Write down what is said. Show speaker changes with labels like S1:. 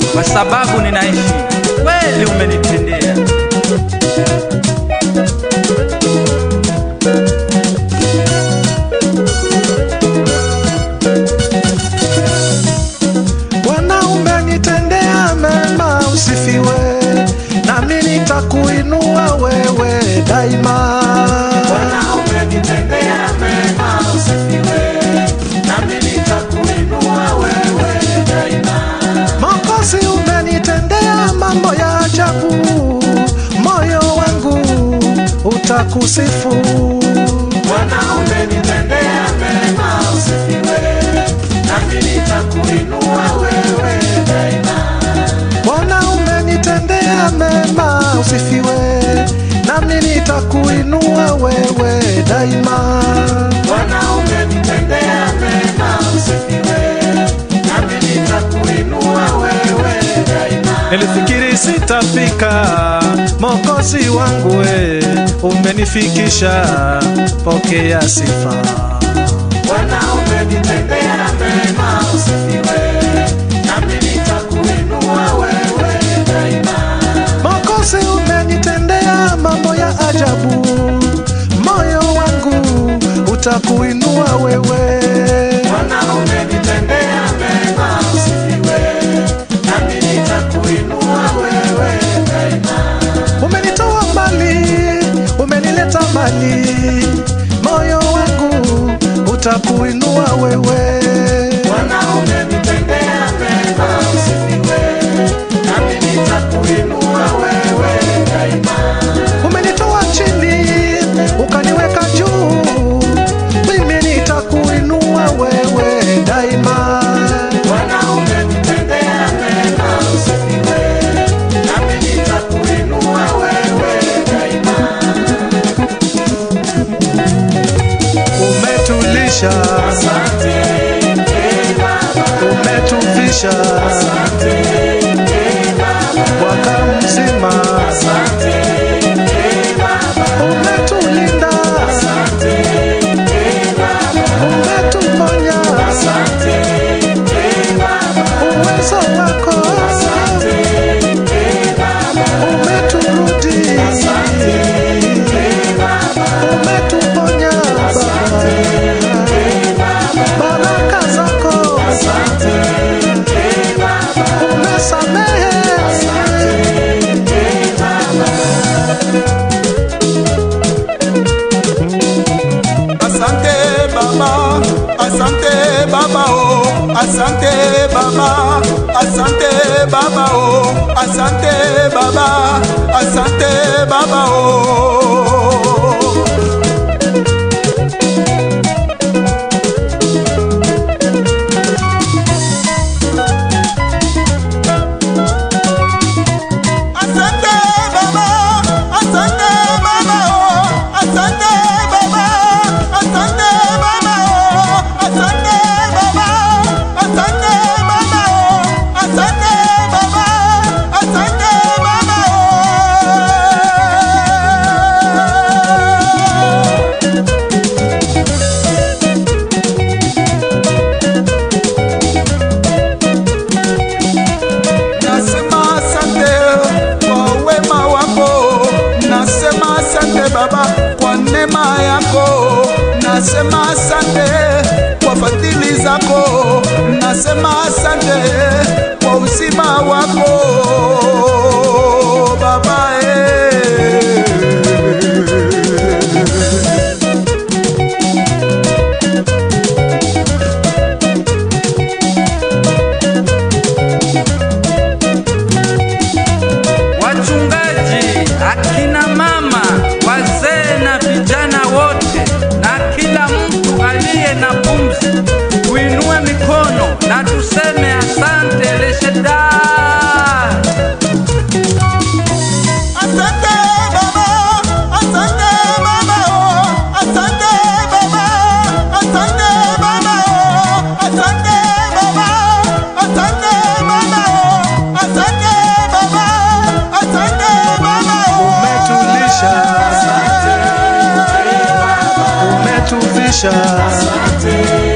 S1: kwa sababu ninaishi. Kweli umenitendea.
S2: Bwana umenitendea mema, usifiwe, nami nitakuinua wewe daima.
S3: Bwana umenitendea mema, usifiwe, nami nitakuinua wewe daima.
S2: Mwokozi umenitendea mambo ya ajabu, moyo wangu utakusifu.
S3: Bwana umenitendea mema, usifiwe, nami nitakuinua wewe daima.
S2: Bwana umenitendea mema, usifiwe, nami nitakuinua wewe daima.
S3: Bwana umenitendea mema, usifiwe, nami nitakuinua wewe daima.
S2: Nilifikiri sitafika, Mwokozi wangu we umenifikisha, pokea sifa.
S3: Bwana umenitendea mema, usifiwe, nami nitakuinua wewe daima.
S2: Mwokozi umenitendea mambo ya ajabu, moyo wangu utakuinua wewe.
S3: Bwana umenitendea mema, usifiwe, nami nitakuinua wewe daima.
S2: Umenitoa mbali, umenileta mbali, moyo wangu utakuinua wewe.
S3: Bwana umenitendea mema, usifiwe, nami nitakuinua wewe daima.
S2: Umenitoa chini, ukaniweka juu, mimi nitakuinua wewe daima.
S3: Bwana umenitendea mema, usifiwe, nami nitakuinua wewe daima.
S2: Umetulisha,
S3: Asante, Baba.
S2: umetuvisha
S3: Asante, Baba.
S2: mwaka mzima,
S3: Asante, Baba.
S2: umetulinda,
S3: Asante, Baba.
S2: umetuponya,
S3: Asante, Baba.
S2: uwezo wako
S3: Asante, Baba.
S2: umeturudi,
S3: Asante, Baba.
S2: umetuponya Baba, baraka zako
S3: Asante, Baba.
S2: umesamehe.
S4: Asante Baba, asante Baba oh, asante Baba, asante Baba oh, asante Baba, asante Baba oh. Asante Baba, asante Baba oh, asante Baba, asante Baba oh, asante Baba, asante Baba oh, asante Baba, asante Baba oh. Nasema asante kwa wema wako, nasema asante Baba kwa neema yako, nasema asante kwa fadhili zako, nasema asante kwa uzima wako Baba
S1: Wachungaji, akina mama, wazee na vijana wote, na kila mtu aliye na pumzi, tuinue mikono na tuseme asante El Shaddai.
S4: Asante Baba, asante Baba oh, asante Baba, asante Baba oh, asante Baba, asante Baba oh, asante Baba, asante Baba oh.
S2: Umetulisha, umetuvisha
S3: Asante.